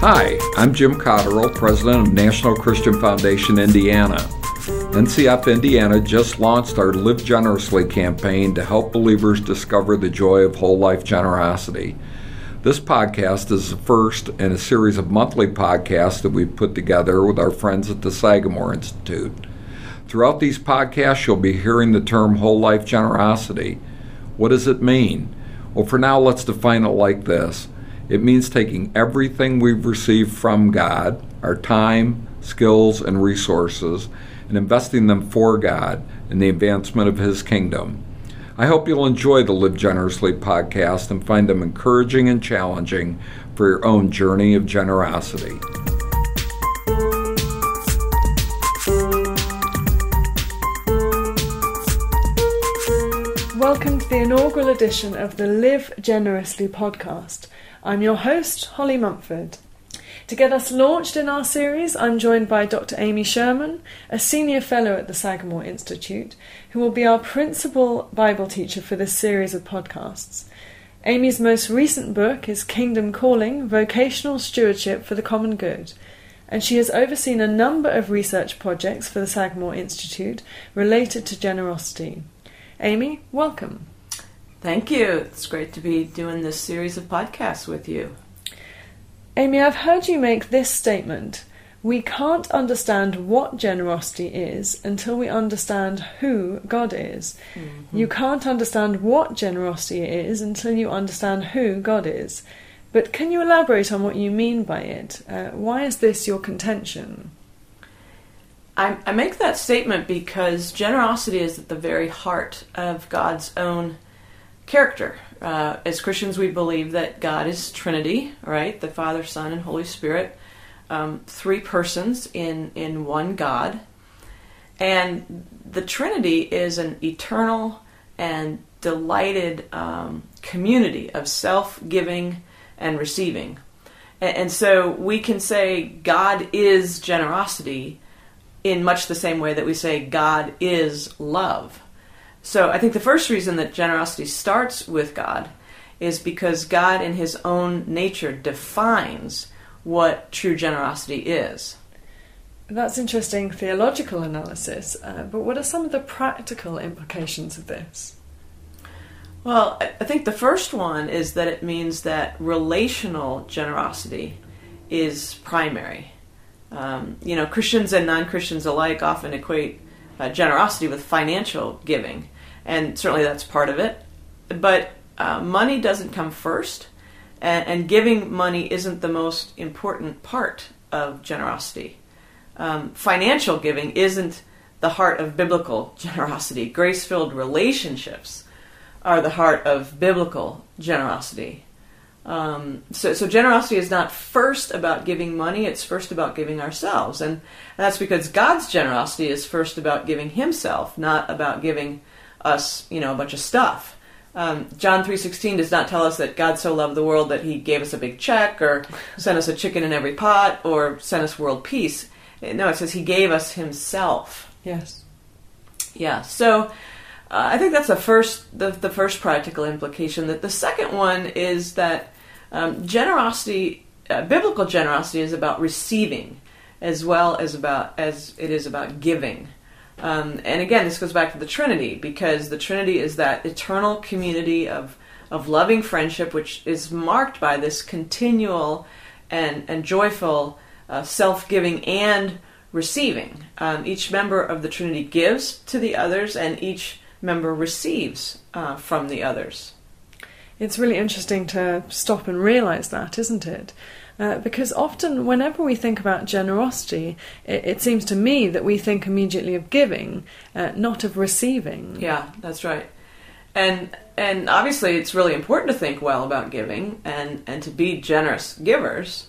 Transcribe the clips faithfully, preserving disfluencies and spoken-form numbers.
Hi, I'm Jim Cotterill, President of National Christian Foundation Indiana. N C F Indiana just launched our Live Generously campaign to help believers discover the joy of whole life generosity. This podcast is the first in a series of monthly podcasts that we've put together with our friends at the Sagamore Institute. Throughout these podcasts, you'll be hearing the term whole life generosity. What does it mean? Well, for now, let's define it like this. It means taking everything we've received from God, our time, skills, and resources, and investing them for God in the advancement of His kingdom. I hope you'll enjoy the Live Generously podcast and find them encouraging and challenging for your own journey of generosity. Welcome to the inaugural edition of the Live Generously podcast. I'm your host, Holly Mumford. To get us launched in our series, I'm joined by Doctor Amy Sherman, a senior fellow at the Sagamore Institute, who will be our principal Bible teacher for this series of podcasts. Amy's most recent book is Kingdom Calling, Vocational Stewardship for the Common Good, and she has overseen a number of research projects for the Sagamore Institute related to generosity. Amy, welcome. Thank you. It's great to be doing this series of podcasts with you. Amy, I've heard you make this statement. We can't understand what generosity is until we understand who God is. Mm-hmm. You can't understand what generosity is until you understand who God is. But can you elaborate on what you mean by it? Uh, why is this your contention? I, I make that statement because generosity is at the very heart of God's own character. Uh, as Christians, we believe that God is Trinity, right? The Father, Son, and Holy Spirit. Um, three persons in, in one God. And the Trinity is an eternal and delighted um, community of self-giving and receiving. And, and so we can say God is generosity in much the same way that we say God is love. So I think the first reason that generosity starts with God is because God in His own nature defines what true generosity is. That's interesting theological analysis, uh, but what are some of the practical implications of this? Well, I think the first one is that it means that relational generosity is primary. Um, you know, Christians and non-Christians alike often equate uh, generosity with financial giving. And certainly that's part of it. But uh, money doesn't come first, and, and giving money isn't the most important part of generosity. Um, financial giving isn't the heart of biblical generosity. Grace-filled relationships are the heart of biblical generosity. Um, so, so generosity is not first about giving money, it's first about giving ourselves. And that's because God's generosity is first about giving Himself, not about giving us, you know, a bunch of stuff. Um, John three sixteen does not tell us that God so loved the world that He gave us a big check or sent us a chicken in every pot or sent us world peace. No, it says He gave us Himself. Yes. Yeah, so uh, I think that's the first, the, the first practical implication. That the second one is that um, generosity, uh, biblical generosity is about receiving as well as about as it is about giving. Um, and again, this goes back to the Trinity, because the Trinity is that eternal community of, of loving friendship, which is marked by this continual and, and joyful uh, self-giving and receiving. Um, each member of the Trinity gives to the others, and each member receives uh, from the others. It's really interesting to stop and realize that, isn't it? Uh, because often whenever we think about generosity, it, it seems to me that we think immediately of giving, uh, not of receiving. Yeah, that's right. And and obviously it's really important to think well about giving and, and to be generous givers.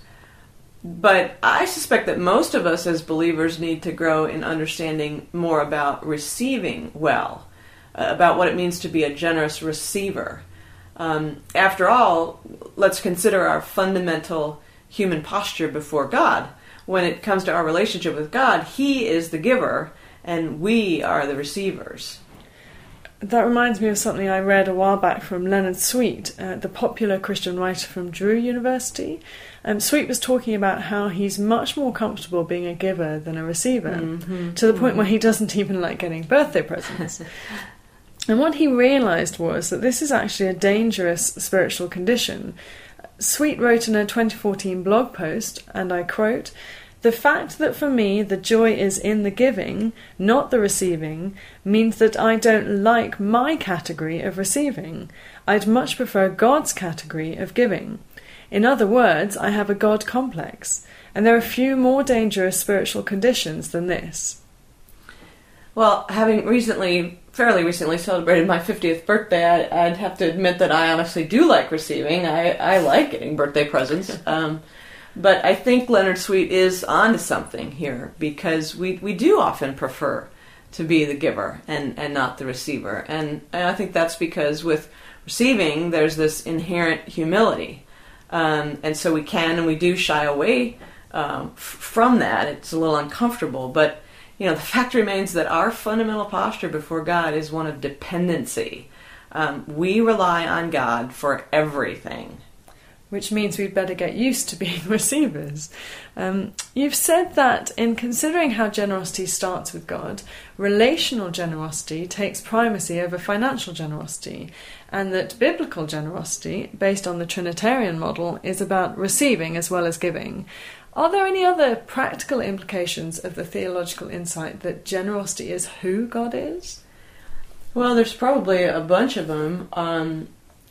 But I suspect that most of us as believers need to grow in understanding more about receiving well, uh, about what it means to be a generous receiver. Um, after all, let's consider our fundamental human posture before God. When it comes to our relationship with God, He is the giver and we are the receivers. That reminds me of something I read a while back from Leonard Sweet, uh, the popular Christian writer from Drew University. Um, Sweet was talking about how he's much more comfortable being a giver than a receiver, mm-hmm. to the point mm-hmm. where he doesn't even like getting birthday presents. And what he realised was that this is actually a dangerous spiritual condition. Sweet wrote in a twenty fourteen blog post, and I quote, "The fact that for me the joy is in the giving, not the receiving, means that I don't like my category of receiving. I'd much prefer God's category of giving. In other words, I have a God complex, and there are few more dangerous spiritual conditions than this." Well, having recently, fairly recently celebrated my fiftieth birthday, I, I'd have to admit that I honestly do like receiving. I, I like getting birthday presents. Um, but I think Leonard Sweet is onto something here, because we, we do often prefer to be the giver and, and not the receiver. And, and I think that's because with receiving, there's this inherent humility. Um, and so we can and we do shy away um, f- from that. It's a little uncomfortable, but you know, the fact remains that our fundamental posture before God is one of dependency. Um, we rely on God for everything. Which means we'd better get used to being receivers. Um, you've said that in considering how generosity starts with God, relational generosity takes primacy over financial generosity, and that biblical generosity, based on the Trinitarian model, is about receiving as well as giving. Are there any other practical implications of the theological insight that generosity is who God is? Well, there's probably a bunch of them. Um,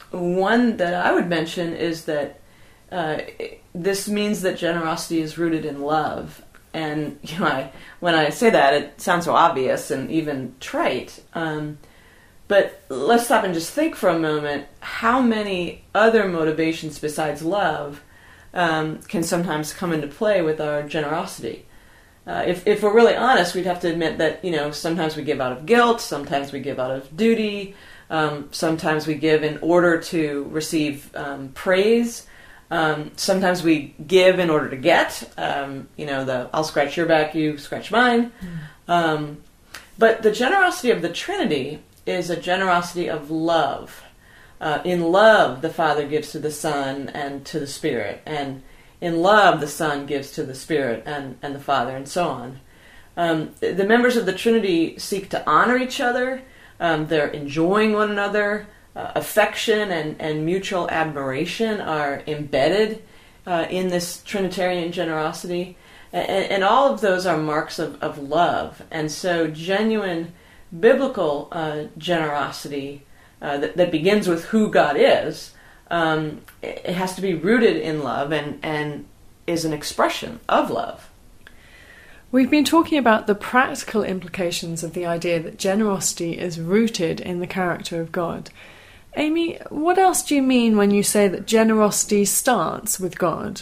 one that I would mention is that uh, this means that generosity is rooted in love. And you know, I, when I say that, it sounds so obvious and even trite. Um, but let's stop and just think for a moment how many other motivations besides love Um, can sometimes come into play with our generosity. Uh, if, if we're really honest, we'd have to admit that, you know, sometimes we give out of guilt, sometimes we give out of duty, um, sometimes we give in order to receive um, praise, um, sometimes we give in order to get, um, you know, the I'll scratch your back, you scratch mine. Mm. Um, but the generosity of the Trinity is a generosity of love. Uh, in love, the Father gives to the Son and to the Spirit. And in love, the Son gives to the Spirit and, and the Father, and so on. Um, the members of the Trinity seek to honor each other. Um, they're enjoying one another. Uh, affection and, and mutual admiration are embedded uh, in this Trinitarian generosity. And, and all of those are marks of, of love. And so genuine biblical uh, generosity Uh, that, that begins with who God is, um, it has to be rooted in love and, and is an expression of love. We've been talking about the practical implications of the idea that generosity is rooted in the character of God. Amy, what else do you mean when you say that generosity starts with God?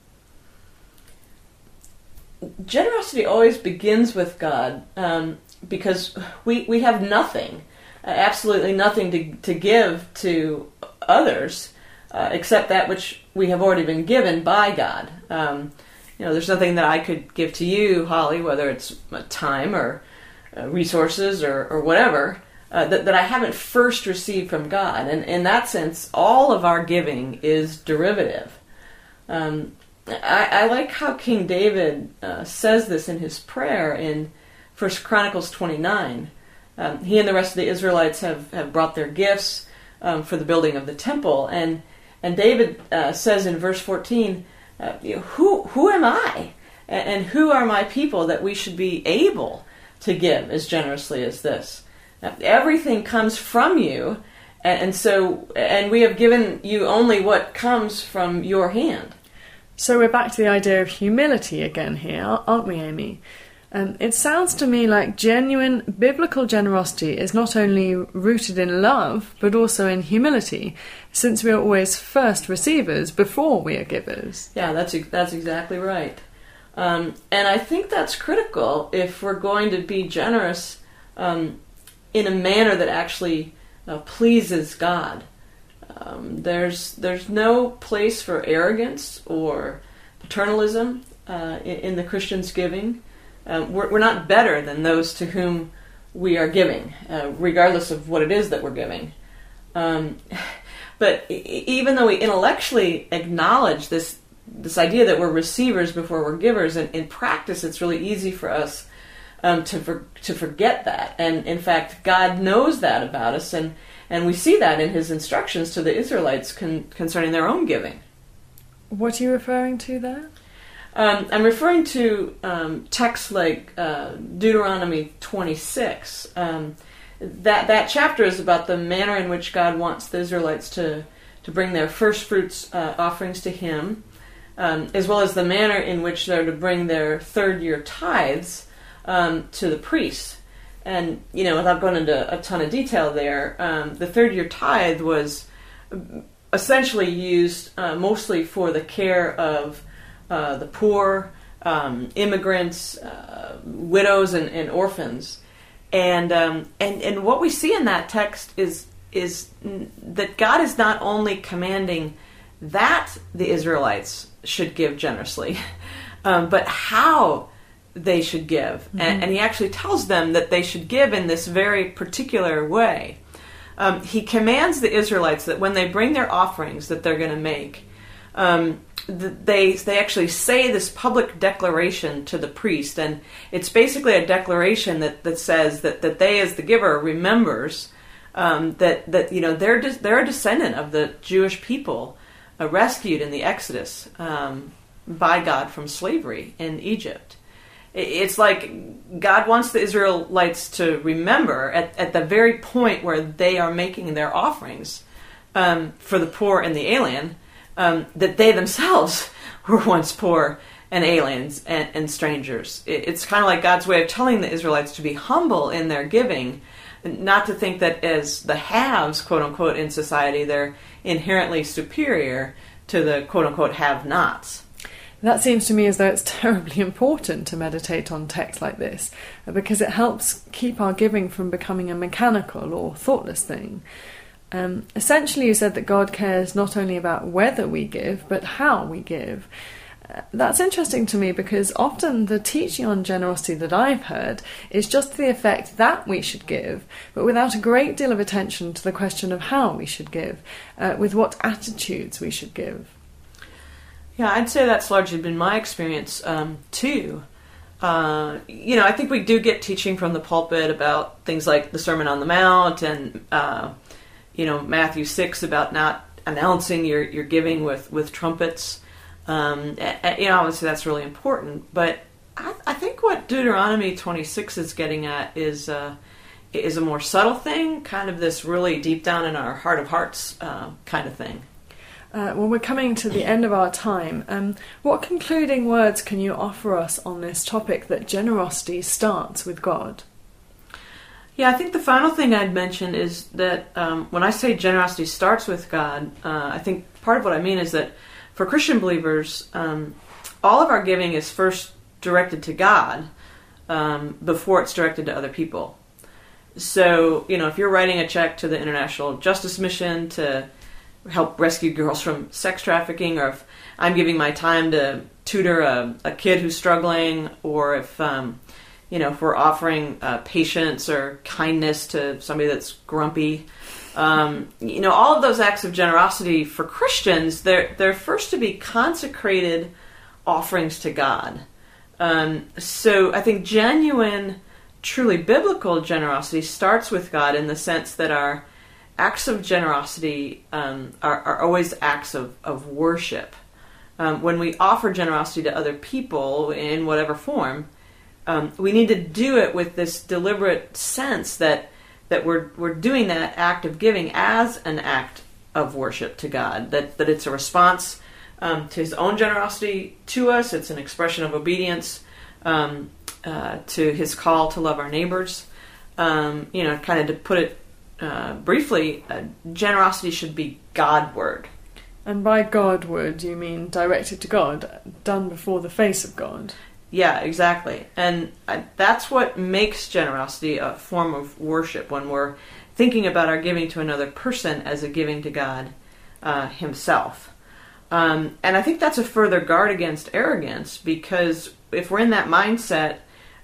Generosity always begins with God um, because we, we have nothing. Uh, absolutely nothing to to give to others uh, except that which we have already been given by God. Um, you know, there's nothing that I could give to you, Holly, whether it's time or uh, resources or, or whatever, uh, that, that I haven't first received from God. And in that sense, all of our giving is derivative. Um, I, I like how King David uh, says this in his prayer in First Chronicles twenty-nine. Um, he and the rest of the Israelites have, have brought their gifts um, for the building of the temple, and and David uh, says in verse fourteen, uh, you know, "Who who am I, and, and who are my people that we should be able to give as generously as this? Now, everything comes from you, and, and so and we have given you only what comes from your hand." So we're back to the idea of humility again here, aren't we, Amy? Um, it sounds to me like genuine biblical generosity is not only rooted in love, but also in humility, since we are always first receivers before we are givers. Yeah, that's that's exactly right. Um, and I think that's critical if we're going to be generous um, in a manner that actually uh, pleases God. Um, there's there's no place for arrogance or paternalism uh, in, in the Christian's giving. Um, we're, we're not better than those to whom we are giving, uh, regardless of what it is that we're giving. Um, but even though we intellectually acknowledge this this idea that we're receivers before we're givers, and in practice it's really easy for us um, to for, to forget that. And in fact, God knows that about us, and, and we see that in his instructions to the Israelites con- concerning their own giving. What are you referring to there? Um, I'm referring to um, texts like uh, Deuteronomy twenty-six. Um, that that chapter is about the manner in which God wants the Israelites to, to bring their first fruits uh, offerings to him, um, as well as the manner in which they're to bring their third year tithes um, to the priests. And, you know, without going into a ton of detail there, um, the third year tithe was essentially used uh, mostly for the care of uh, the poor, um, immigrants, uh, widows, and, and orphans. And um, and and what we see in that text is is that God is not only commanding that the Israelites should give generously, um, but how they should give. Mm-hmm. And, and he actually tells them that they should give in this very particular way. Um, he commands the Israelites that when they bring their offerings that they're going to make, um, they they actually say this public declaration to the priest, and it's basically a declaration that, that says that, that they, as the giver, remembers um, that that you know they're de- they're a descendant of the Jewish people uh, rescued in the Exodus um, by God from slavery in Egypt. It's like God wants the Israelites to remember at, at the very point where they are making their offerings um, for the poor and the alien, um, that they themselves were once poor and aliens and, and strangers. It, it's kind of like God's way of telling the Israelites to be humble in their giving, not to think that as the haves, quote unquote, in society, they're inherently superior to the quote unquote have-nots. That seems to me as though it's terribly important to meditate on texts like this, because it helps keep our giving from becoming a mechanical or thoughtless thing. Um, essentially, you said that God cares not only about whether we give, but how we give. Uh, that's interesting to me because often the teaching on generosity that I've heard is just to the effect that we should give, but without a great deal of attention to the question of how we should give, uh, with what attitudes we should give. Yeah, I'd say that's largely been my experience um, too. Uh, you know, I think we do get teaching from the pulpit about things like the Sermon on the Mount and, uh, you know, Matthew six about not announcing your, your giving with, with trumpets. Um, and, you know, obviously that's really important. But I, I think what Deuteronomy twenty-six is getting at is, uh, is a more subtle thing, kind of this really deep down in our heart of hearts uh, kind of thing. Uh, well, we're coming to the end of our time. Um, what concluding words can you offer us on this topic that generosity starts with God? Yeah, I think the final thing I'd mention is that um, when I say generosity starts with God, uh, I think part of what I mean is that for Christian believers, um, all of our giving is first directed to God um, before it's directed to other people. So, you know, if you're writing a check to the International Justice Mission to help rescue girls from sex trafficking, or if I'm giving my time to tutor a, a kid who's struggling, or if um, you know if we're offering uh, patience or kindness to somebody that's grumpy, um, you know all of those acts of generosity for Christians, they're they're first to be consecrated offerings to God. Um, so I think genuine, truly biblical generosity starts with God in the sense that our acts of generosity um, are, are always acts of, of worship. Um, when we offer generosity to other people in whatever form, um, we need to do it with this deliberate sense that that we're we're doing that act of giving as an act of worship to God. That that it's a response um, to His own generosity to us. It's an expression of obedience um, uh, to His call to love our neighbors. Um, you know, kind of to put it Uh, briefly, uh, generosity should be Godward. And by Godward, you mean directed to God, done before the face of God. Yeah, exactly. And uh, that's what makes generosity a form of worship, when we're thinking about our giving to another person as a giving to God uh, Himself. Um, and I think that's a further guard against arrogance, because if we're in that mindset,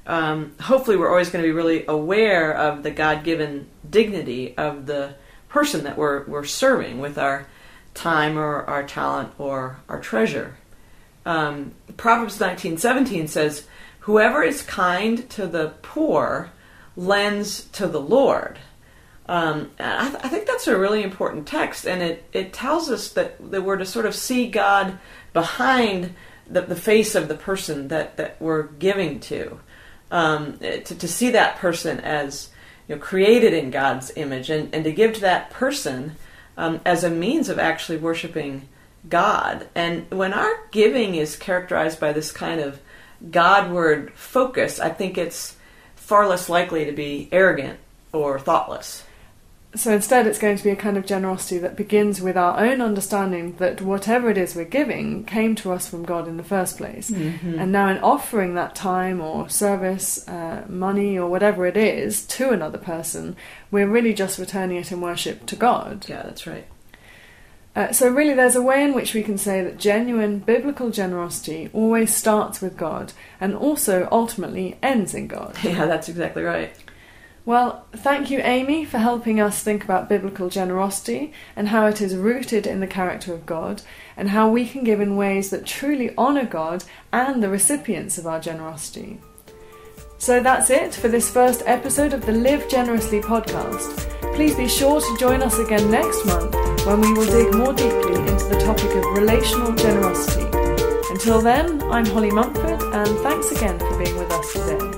um, hopefully we're always going to be really aware of the God-given dignity of the person that we're we're serving with our time or our talent or our treasure. Um, Proverbs nineteen seventeen says, "Whoever is kind to the poor lends to the Lord." Um, and I, th- I think that's a really important text, and it, it tells us that, that we're to sort of see God behind the, the face of the person that, that we're giving to. Um, to, to see that person as, you know, created in God's image, and, and to give to that person um, as a means of actually worshiping God. And when our giving is characterized by this kind of Godward focus, I think it's far less likely to be arrogant or thoughtless. So instead it's going to be a kind of generosity that begins with our own understanding that whatever it is we're giving came to us from God in the first place. Mm-hmm. And now in offering that time or service, uh, money or whatever it is to another person, we're really just returning it in worship to God. Yeah, that's right. Uh, so really there's a way in which we can say that genuine biblical generosity always starts with God and also ultimately ends in God. Yeah, that's exactly right. Well, thank you, Amy, for helping us think about biblical generosity and how it is rooted in the character of God and how we can give in ways that truly honour God and the recipients of our generosity. So that's it for this first episode of the Live Generously podcast. Please be sure to join us again next month when we will dig more deeply into the topic of relational generosity. Until then, I'm Holly Mumford, and thanks again for being with us today.